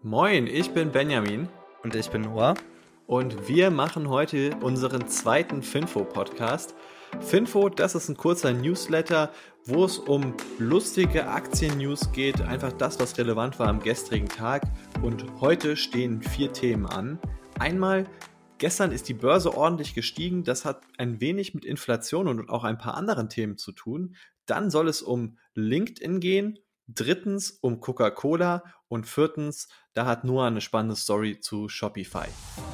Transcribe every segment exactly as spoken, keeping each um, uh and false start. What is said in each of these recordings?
Moin, ich bin Benjamin Und ich bin Noah. und wir machen heute unseren zweiten Finfo-Podcast. Finfo, das ist ein kurzer Newsletter, wo es um lustige Aktien-News geht, einfach das, was relevant war am gestrigen Tag. Und heute stehen vier Themen an. Einmal, gestern ist die Börse ordentlich gestiegen, das hat ein wenig mit Inflation und auch ein paar anderen Themen zu tun. Dann soll es um LinkedIn gehen. Drittens um Coca-Cola und viertens, da hat Noah eine spannende Story zu Shopify.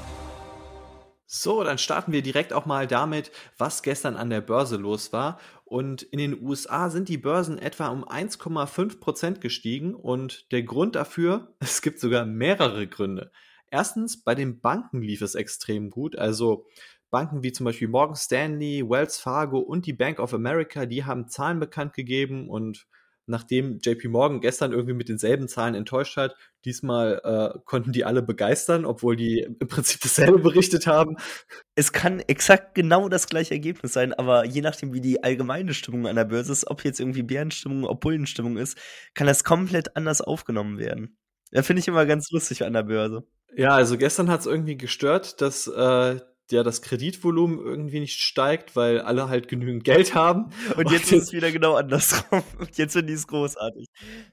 So, dann starten wir direkt auch mal damit, was gestern an der Börse los war. Und in den U S A sind die Börsen etwa um eins Komma fünf Prozent gestiegen und der Grund dafür, es gibt sogar mehrere Gründe. Erstens, bei den Banken lief es extrem gut, also Banken wie zum Beispiel Morgan Stanley, Wells Fargo und die Bank of America, die haben Zahlen bekannt gegeben und nachdem J P Morgan gestern irgendwie mit denselben Zahlen enttäuscht hat, diesmal äh, konnten die alle begeistern, obwohl die im Prinzip dasselbe berichtet haben. Es kann exakt genau das gleiche Ergebnis sein, aber je nachdem, wie die allgemeine Stimmung an der Börse ist, ob jetzt irgendwie Bärenstimmung, ob Bullenstimmung ist, kann das komplett anders aufgenommen werden. Das finde ich immer ganz lustig an der Börse. Ja, also gestern hat es irgendwie gestört, dass äh, ja das Kreditvolumen irgendwie nicht steigt, weil alle halt genügend Geld haben. Und jetzt ist es wieder genau andersrum. Und jetzt finde ich es großartig.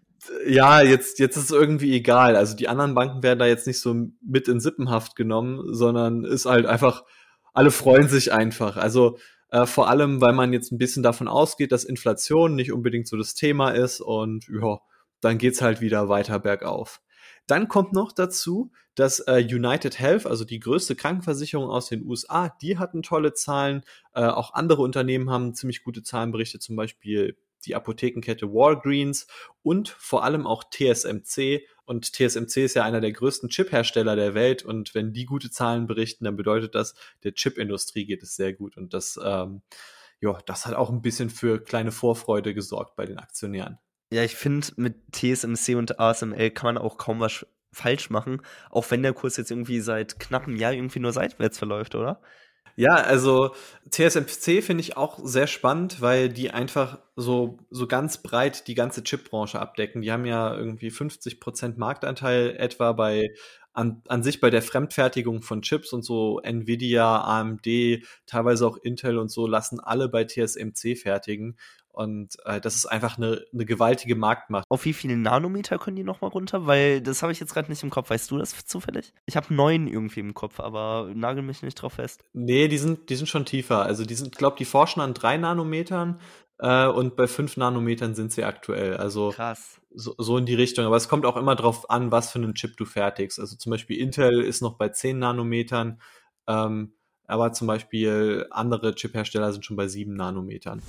Ja, jetzt, jetzt ist es irgendwie egal. Also die anderen Banken werden da jetzt nicht so mit in Sippenhaft genommen, sondern ist halt einfach, alle freuen sich einfach. Also äh, vor allem, weil man jetzt ein bisschen davon ausgeht, dass Inflation nicht unbedingt so das Thema ist und ja, dann geht's halt wieder weiter bergauf. Dann kommt noch dazu, dass äh, United Health, also die größte Krankenversicherung aus den U S A, die hatten tolle Zahlen. Äh, auch andere Unternehmen haben ziemlich gute Zahlen berichtet, zum Beispiel die Apothekenkette Walgreens und vor allem auch T S M C. Und T S M C ist ja einer der größten Chip-Hersteller der Welt. Und wenn die gute Zahlen berichten, dann bedeutet das, der Chip-Industrie geht es sehr gut. Und das, ähm, ja, das hat auch ein bisschen für kleine Vorfreude gesorgt bei den Aktionären. Ja, ich finde, mit T S M C und A S M L kann man auch kaum was falsch machen, auch wenn der Kurs jetzt irgendwie seit knapp einem Jahr irgendwie nur seitwärts verläuft, oder? Ja, also T S M C finde ich auch sehr spannend, weil die einfach so, so ganz breit die ganze Chipbranche abdecken. Die haben ja irgendwie fünfzig Prozent Marktanteil etwa bei an, an sich bei der Fremdfertigung von Chips und so Nvidia, A M D, teilweise auch Intel und so lassen alle bei T S M C fertigen. Und äh, das ist einfach eine, eine gewaltige Marktmacht. Auf wie viele Nanometer können die nochmal runter? Weil das habe ich jetzt gerade nicht im Kopf. Weißt du das zufällig? Ich habe neun irgendwie im Kopf, aber nagel mich nicht drauf fest. Nee, die sind, die sind schon tiefer. Also die sind, glaube die forschen an drei Nanometern äh, und bei fünf Nanometern sind sie aktuell. Also Krass. so, so in die Richtung. Aber es kommt auch immer drauf an, was für einen Chip du fertigst. Also zum Beispiel Intel ist noch bei zehn Nanometern, ähm, aber zum Beispiel andere Chiphersteller sind schon bei sieben Nanometern.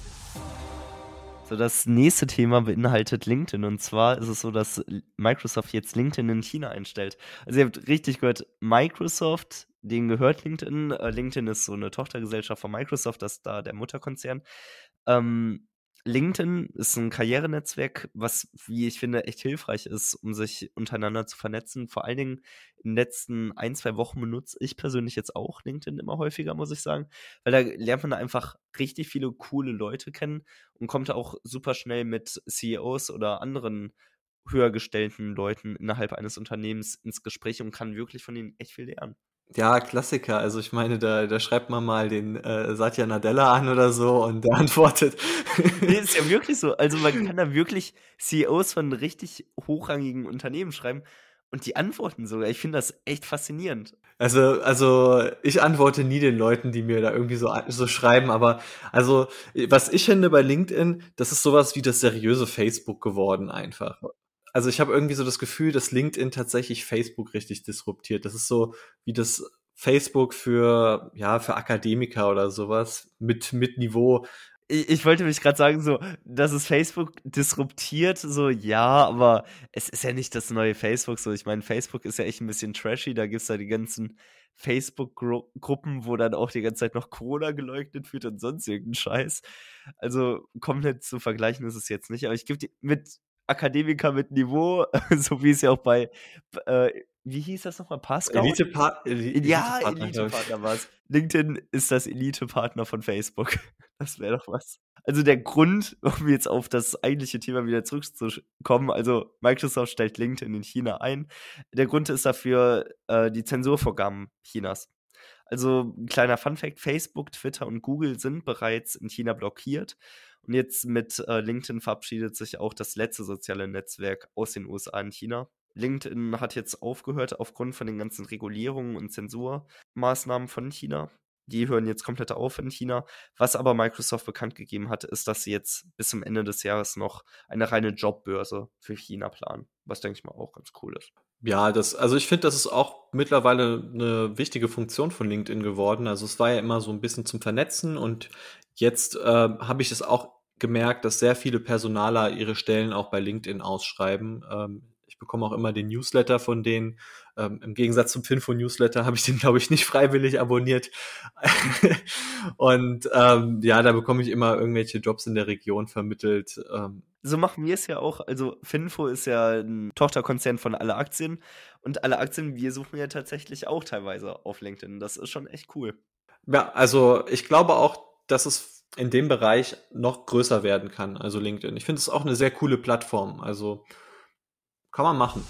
So, das nächste Thema beinhaltet LinkedIn. Und zwar ist es so, dass Microsoft jetzt LinkedIn in China einstellt. Also ihr habt richtig gehört, Microsoft, denen gehört LinkedIn. Äh, LinkedIn ist so eine Tochtergesellschaft von Microsoft, das ist da der Mutterkonzern. Ähm, LinkedIn ist ein Karrierenetzwerk, was, wie ich finde, echt hilfreich ist, um sich untereinander zu vernetzen. Vor allen Dingen in den letzten ein, zwei Wochen benutze ich persönlich jetzt auch LinkedIn immer häufiger, muss ich sagen. Weil da lernt man einfach richtig viele coole Leute kennen und kommt da auch super schnell mit C E Os oder anderen höher gestellten Leuten innerhalb eines Unternehmens ins Gespräch und kann wirklich von ihnen echt viel lernen. Ja, Klassiker. Also ich meine, da, da schreibt man mal den äh, Satya Nadella an oder so und der antwortet. Nee, ist ja wirklich so. Also man kann da wirklich C E Os von richtig hochrangigen Unternehmen schreiben und die antworten sogar. Ich finde das echt faszinierend. Also, also ich antworte nie den Leuten, die mir da irgendwie so, so schreiben, aber also was ich finde bei LinkedIn, das ist sowas wie das seriöse Facebook geworden einfach. Also ich habe irgendwie so das Gefühl, dass LinkedIn tatsächlich Facebook richtig disruptiert. Das ist so wie das Facebook für, ja, für Akademiker oder sowas mit, mit Niveau. Ich, ich wollte mich gerade sagen, so, dass es Facebook disruptiert, so, ja, aber es ist ja nicht das neue Facebook, so. Ich meine, Facebook ist ja echt ein bisschen trashy, da gibt's da die ganzen Facebook-Gruppen, wo dann auch die ganze Zeit noch Corona geleugnet wird und sonst irgendein Scheiß. Also, komplett zu vergleichen ist es jetzt nicht, aber ich gebe die mit Akademiker mit Niveau, so wie es ja auch bei äh, wie hieß das nochmal? Passcout? Elite-Pa- Eli- Ja, Elite-Partner, glaub ich. Elite-Partner war es. LinkedIn ist das Elite-Partner von Facebook. Das wäre doch was. Also der Grund, um jetzt auf das eigentliche Thema wieder zurückzukommen, also Microsoft stellt LinkedIn in China ein. Der Grund ist dafür äh, die Zensurvorgaben Chinas. Also ein kleiner Funfact: Facebook, Twitter und Google sind bereits in China blockiert. Und jetzt mit äh, LinkedIn verabschiedet sich auch das letzte soziale Netzwerk aus den U S A in China. LinkedIn hat jetzt aufgehört aufgrund von den ganzen Regulierungen und Zensurmaßnahmen von China. Die hören jetzt komplett auf in China. Was aber Microsoft bekannt gegeben hat, ist, dass sie jetzt bis zum Ende des Jahres noch eine reine Jobbörse für China planen. Was, denke ich mal, auch ganz cool ist. Ja, das, also ich finde, das ist auch mittlerweile eine wichtige Funktion von LinkedIn geworden. Also es war ja immer so ein bisschen zum Vernetzen und jetzt äh, habe ich es auch gemerkt, dass sehr viele Personaler ihre Stellen auch bei LinkedIn ausschreiben. Ähm, ich bekomme auch immer den Newsletter von denen. Ähm, im Gegensatz zum Finfo-Newsletter habe ich den, glaube ich, nicht freiwillig abonniert. Und ähm, ja, da bekomme ich immer irgendwelche Jobs in der Region vermittelt. Ähm, So machen wir es ja auch. Also Finfo ist ja ein Tochterkonzern von Alle Aktien. Und Alle Aktien, wir suchen ja tatsächlich auch teilweise auf LinkedIn. Das ist schon echt cool. Ja, also ich glaube auch, dass es in dem Bereich noch größer werden kann, also LinkedIn. Ich finde es auch eine sehr coole Plattform. Also kann man machen.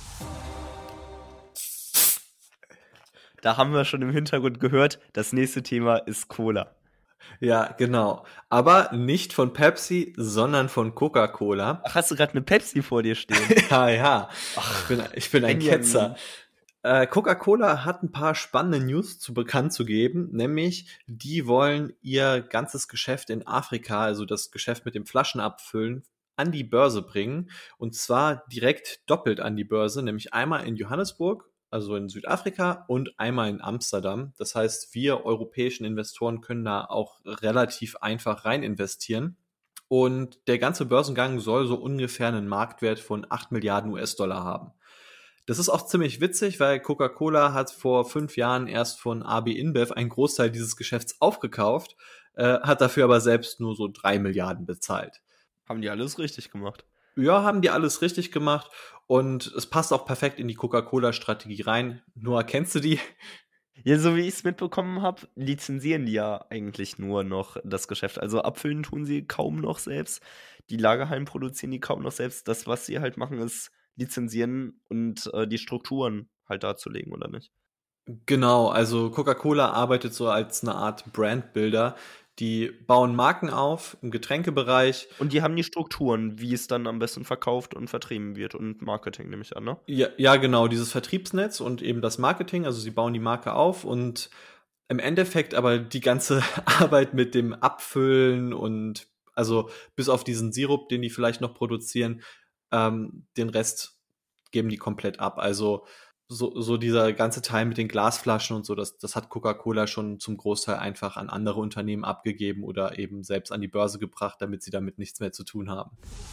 Da haben wir schon im Hintergrund gehört, das nächste Thema ist Cola. Ja, genau. Aber nicht von Pepsi, sondern von Coca-Cola. Ach, hast du gerade eine Pepsi vor dir stehen? Ja, ja. Ach, Ich bin, ich bin ein Benjamin. Ketzer. Äh, Coca-Cola hat ein paar spannende News zu bekannt zu geben, nämlich die wollen ihr ganzes Geschäft in Afrika, also das Geschäft mit dem Flaschenabfüllen, an die Börse bringen. Und zwar direkt doppelt an die Börse, nämlich einmal in Johannesburg, also in Südafrika, und einmal in Amsterdam. Das heißt, wir europäischen Investoren können da auch relativ einfach rein investieren. Und der ganze Börsengang soll so ungefähr einen Marktwert von acht Milliarden U S-Dollar haben. Das ist auch ziemlich witzig, weil Coca-Cola hat vor fünf Jahren erst von A B InBev einen Großteil dieses Geschäfts aufgekauft, äh, hat dafür aber selbst nur so drei Milliarden bezahlt. Haben die alles richtig gemacht? Ja, haben die alles richtig gemacht und es passt auch perfekt in die Coca-Cola-Strategie rein. Noah, kennst du die? Ja, so wie ich es mitbekommen habe, lizenzieren die ja eigentlich nur noch das Geschäft. Also abfüllen tun sie kaum noch selbst. Die Lagerhallen produzieren die kaum noch selbst. Das, was sie halt machen, ist lizenzieren und äh, die Strukturen halt darzulegen, oder nicht? Genau, also Coca-Cola arbeitet so als eine Art Brandbuilder. Die bauen Marken auf im Getränkebereich. Und die haben die Strukturen, wie es dann am besten verkauft und vertrieben wird und Marketing, nehme ich an, ne? Ja, ja, genau, dieses Vertriebsnetz und eben das Marketing. Also sie bauen die Marke auf und im Endeffekt aber die ganze Arbeit mit dem Abfüllen und also bis auf diesen Sirup, den die vielleicht noch produzieren, ähm, den Rest geben die komplett ab. Also so, so dieser ganze Teil mit den Glasflaschen und so, das, das hat Coca-Cola schon zum Großteil einfach an andere Unternehmen abgegeben oder eben selbst an die Börse gebracht, damit sie damit nichts mehr zu tun haben.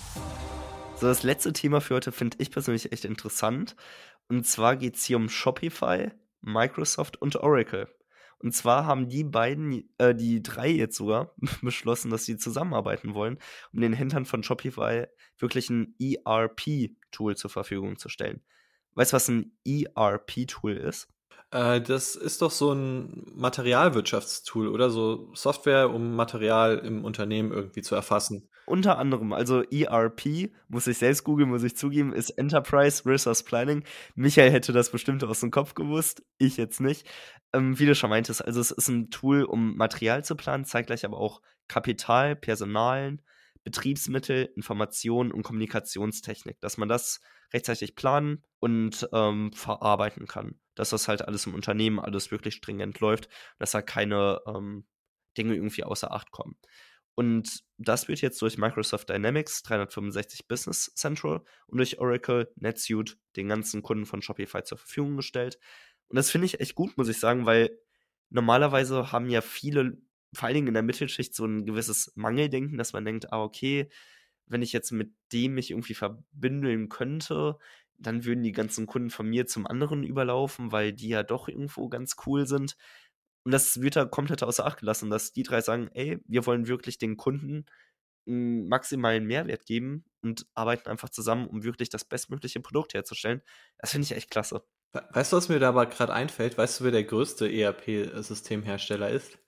So, das letzte Thema für heute finde ich persönlich echt interessant. Und zwar geht es hier um Shopify, Microsoft und Oracle. Und zwar haben die beiden, äh, die drei jetzt sogar, beschlossen, dass sie zusammenarbeiten wollen, um den Händlern von Shopify wirklich ein E R P-Tool zur Verfügung zu stellen. Weißt du, was ein E R P-Tool ist? Äh, das ist doch so ein Materialwirtschaftstool, oder? So Software, um Material im Unternehmen irgendwie zu erfassen. Unter anderem, also E R P, muss ich selbst googeln, muss ich zugeben, ist Enterprise Resource Planning. Michael hätte das bestimmt aus dem Kopf gewusst, ich jetzt nicht. Ähm, wie du schon meintest, also es ist ein Tool, um Material zu planen, zeitgleich aber auch Kapital, Personal, Betriebsmittel, Information und Kommunikationstechnik, dass man das rechtzeitig planen und ähm, verarbeiten kann. Dass das halt alles im Unternehmen alles wirklich stringent läuft, dass da keine ähm, Dinge irgendwie außer Acht kommen. Und das wird jetzt durch Microsoft Dynamics dreihundertfünfundsechzig Business Central und durch Oracle NetSuite den ganzen Kunden von Shopify zur Verfügung gestellt. Und das finde ich echt gut, muss ich sagen, weil normalerweise haben ja viele, vor allen Dingen in der Mittelschicht, so ein gewisses Mangeldenken, dass man denkt, ah, okay, wenn ich jetzt mit dem mich irgendwie verbündeln könnte, dann würden die ganzen Kunden von mir zum anderen überlaufen, weil die ja doch irgendwo ganz cool sind. Und das wird da komplett außer Acht gelassen, dass die drei sagen, ey, wir wollen wirklich den Kunden einen maximalen Mehrwert geben und arbeiten einfach zusammen, um wirklich das bestmögliche Produkt herzustellen. Das finde ich echt klasse. We weißt du, was mir da aber gerade einfällt? Weißt du, wer der größte E R P-Systemhersteller ist?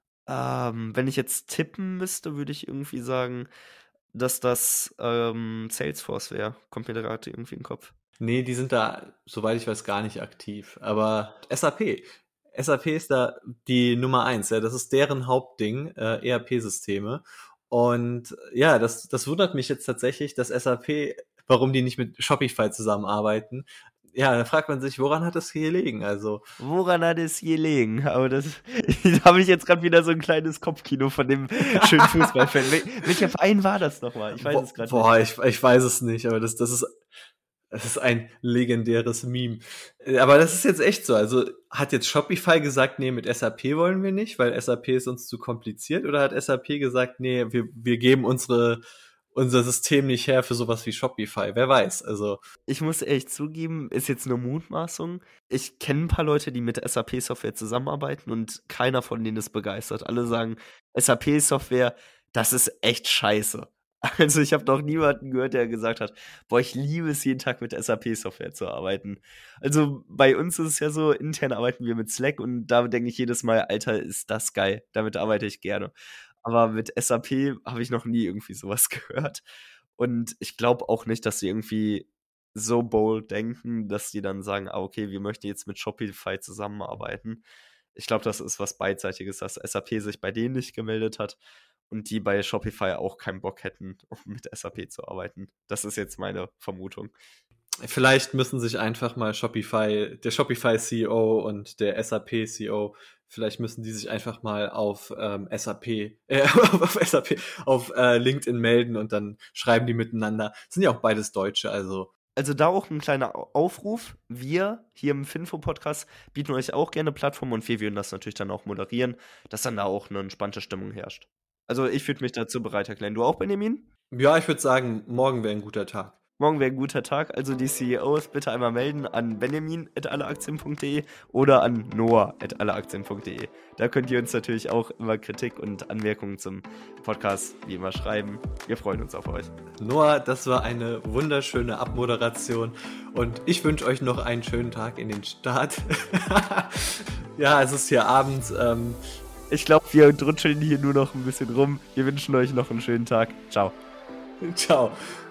Ähm, wenn ich jetzt tippen müsste, würde ich irgendwie sagen, dass das ähm, Salesforce wäre. Kommt mir da gerade irgendwie in den Kopf. Nee, die sind da, soweit ich weiß, gar nicht aktiv. Aber S A P. S A P ist da die Nummer eins, ja. Das ist deren Hauptding, äh, E R P-Systeme. Und ja, das, das wundert mich jetzt tatsächlich, dass S A P, warum die nicht mit Shopify zusammenarbeiten. Ja, da fragt man sich, woran hat es hier gelegen? Also, Woran hat es gelegen? Aber das, da habe ich jetzt gerade wieder so ein kleines Kopfkino von dem schönen Fußballfan. Wel welcher Verein war das nochmal? Ich weiß bo es gerade nicht. boah, ich, ich weiß es nicht, aber das, das ist, das ist ein legendäres Meme. Äh, Aber das ist jetzt echt so. Also hat jetzt Shopify gesagt, nee, mit S A P wollen wir nicht, weil S A P ist uns zu kompliziert? Oder hat S A P gesagt, nee, wir, wir geben unsere, unser System nicht her für sowas wie Shopify? Wer weiß. Also, Ich muss echt zugeben, ist jetzt nur Mutmaßung. Ich kenne ein paar Leute, die mit S A P-Software zusammenarbeiten und keiner von denen ist begeistert. Alle sagen, S A P-Software, das ist echt scheiße. Also ich habe noch niemanden gehört, der gesagt hat, boah, ich liebe es, jeden Tag mit S A P-Software zu arbeiten. Also bei uns ist es ja so, intern arbeiten wir mit Slack und da denke ich jedes Mal, Alter, ist das geil, damit arbeite ich gerne. Aber mit S A P habe ich noch nie irgendwie sowas gehört. Und ich glaube auch nicht, dass sie irgendwie so bold denken, dass die dann sagen, ah, okay, wir möchten jetzt mit Shopify zusammenarbeiten. Ich glaube, das ist was Beidseitiges, dass S A P sich bei denen nicht gemeldet hat und die bei Shopify auch keinen Bock hätten, um mit S A P zu arbeiten. Das ist jetzt meine Vermutung. vielleicht müssen sich einfach mal Shopify, der Shopify C E O und der S A P C E O, vielleicht müssen die sich einfach mal auf ähm, S A P, äh, auf S A P, auf äh, LinkedIn melden und dann schreiben die miteinander. Sind ja auch beides Deutsche, also Also da auch ein kleiner Au- Aufruf. Wir hier im Finfo-Podcast bieten euch auch gerne Plattformen und wir würden das natürlich dann auch moderieren, dass dann da auch eine entspannte Stimmung herrscht. Also ich würde mich dazu bereit erklären. Du auch, Benjamin? ja, ich würde sagen, morgen wäre ein guter Tag. Morgen wäre ein guter Tag. Also die C E Os bitte einmal melden an benjamin at alleaktien punkt de oder an noah at alleaktien punkt de. Da könnt ihr uns natürlich auch immer Kritik und Anmerkungen zum Podcast wie immer schreiben. Wir freuen uns auf euch. Noah, das war eine wunderschöne Abmoderation und ich wünsche euch noch einen schönen Tag in den Start. Ja, es ist hier abends. Ähm, Ich glaube, wir drutscheln hier nur noch ein bisschen rum. Wir wünschen euch noch einen schönen Tag. Ciao. ciao.